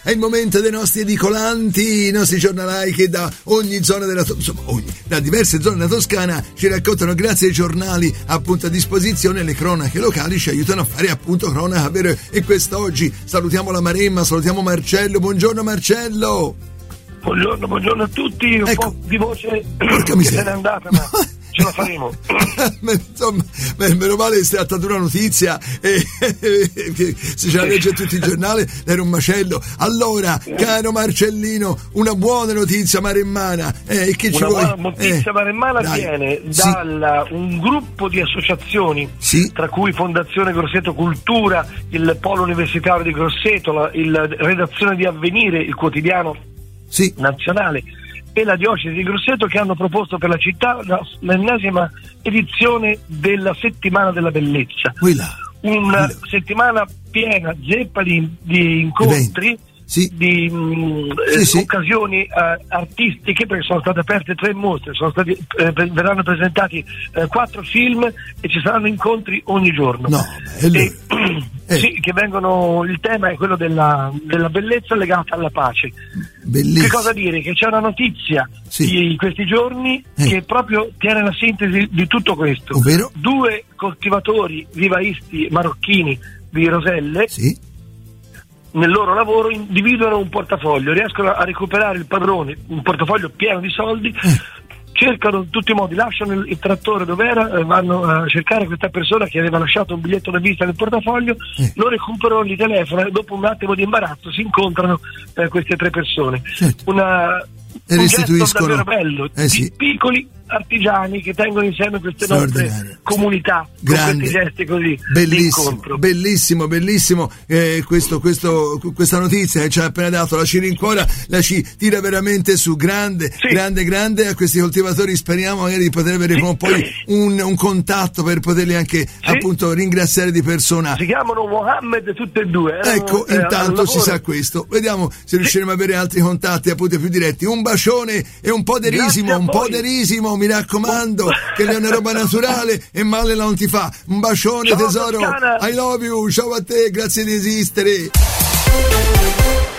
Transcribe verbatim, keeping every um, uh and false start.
è il momento dei nostri edicolanti, i nostri giornalai che da ogni zona della insomma ogni, da diverse zone della Toscana ci raccontano, grazie ai giornali appunto a disposizione, le cronache locali ci aiutano a fare appunto cronaca vero. E quest'oggi salutiamo la Maremma, salutiamo Marcello. Buongiorno Marcello. Buongiorno, buongiorno a tutti, un ecco. po' di voce Porca che se n'è andata, ma ce la faremo. Insomma, meno male che si tratta di una notizia e, e se ce la legge tutti i giornali era un macello. Allora, caro Marcellino, una buona notizia maremmana. Eh, che ci una vuoi? buona notizia eh, maremmana dai. viene Sì. da un gruppo di associazioni, sì. tra cui Fondazione Grosseto Cultura, il Polo Universitario di Grosseto, la il redazione di Avvenire, il quotidiano sì. nazionale, e la diocesi di Grosseto, che hanno proposto per la città la, l'ennesima edizione della Settimana della Bellezza. Quella. Una Quella. settimana piena, zeppa di, di incontri, sì. di mh, sì, eh, sì. occasioni eh, artistiche, perché sono state aperte tre mostre, sono stati, eh, verranno presentati eh, quattro film e ci saranno incontri ogni giorno. No, bello. E, Eh. sì, che vengono, il tema è quello della, della bellezza legata alla pace. Bellissimo. Che cosa dire? Che c'è una notizia sì. di questi giorni eh. che proprio tiene la sintesi di tutto questo. Ovvero? Due coltivatori vivaisti marocchini di Roselle, sì. nel loro lavoro individuano un portafoglio, riescono a recuperare il padrone, un portafoglio pieno di soldi, eh. cercano in tutti i modi, lasciano il, il trattore dove era, eh, vanno a cercare questa persona che aveva lasciato un biglietto da visita nel portafoglio, eh. lo recuperano, li telefonano e dopo un attimo di imbarazzo si incontrano eh, queste tre persone. Certo. Una, e un restituiscono gesto davvero bello, eh sì. di piccoli artigiani che tengono insieme queste nostre comunità, grande, con questi gesti così. Bellissimo, bellissimo, bellissimo eh, questo, questo, questa notizia che ci ha appena dato, la ci rincuora, la ci tira veramente su, grande, sì. grande, grande. A questi coltivatori speriamo magari di poter avere sì. poi un, un contatto per poterli anche sì. appunto ringraziare di persona. Si chiamano Mohammed tutte e due. Erano, ecco, eh, intanto si sa questo. Vediamo se sì. riusciremo ad avere altri contatti appunto più diretti. Un bacione e un po' derisimo, un po' derisimo. Mi raccomando, che è una roba naturale e male non ti fa. Un bacione, ciao, tesoro. Toscana. I love you. Ciao a te, grazie di esistere.